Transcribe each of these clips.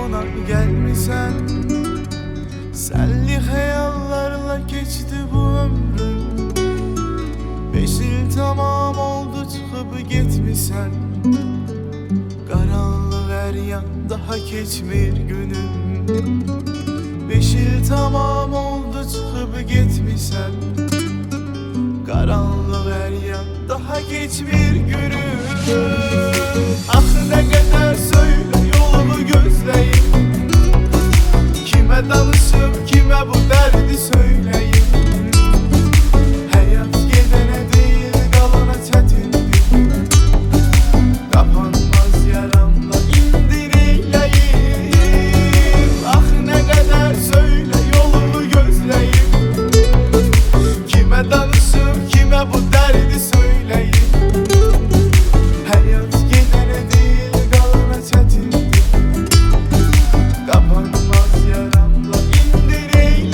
bana gelmesen. Senli hayallarla geçti bu ömrüm. 5 il tamam oldu çıkıp gitmişsen. Karanlık her yan daha geçmir günüm. 5 il tamam oldu çıkıp gitmişsen. Karanlık her yan daha geçmir günüm. Ah ne kadar söyle yolumu gözleyim. Kime danışıp kime bu derdi söyleyeyim. Hayat gedene değil kalana çetindir. Kapanmaz yaramla indireyim. Ah ne kadar söyle yolumu gözleyim. Kime danışıp kime bu derdi söyleyeyim. Hayat gedene değil kalana çetindir. Kapanmaz yaramla indireyim.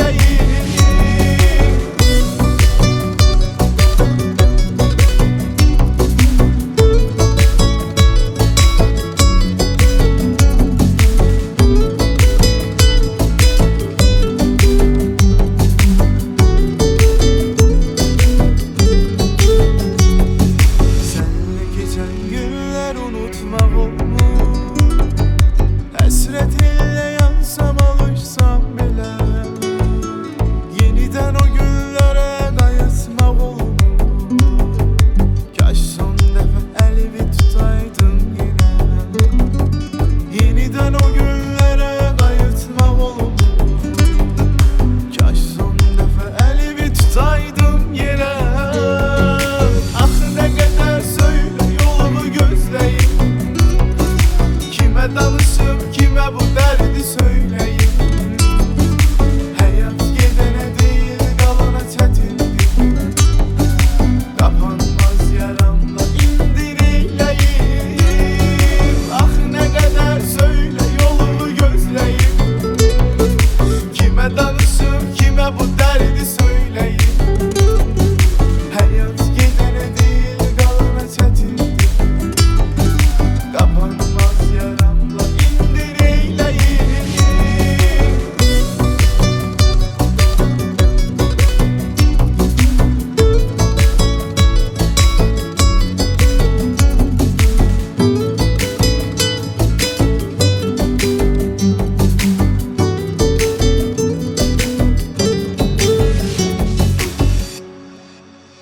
Senle geçen günler unutmak olmuş. Hasretinle yansam alışsam bile. Yeniden o günlere kayıtmak olmuş. Kaş son defa elimi tutaydın yine. Yeniden o günlere kayıtmak olmuş. Kaş son defa elimi tutaydım yine. Ah ne kadar söyle yolumu gözleyim. Kime danışıp kime bu derdi söyleyeyim. Hayat gedene değil kalana çetindir. Kapanmaz yaramla indireyim. Ah ne kadar söyle yolumu gözleyim. Kime danışıp kime bu derdi söyleyeyim.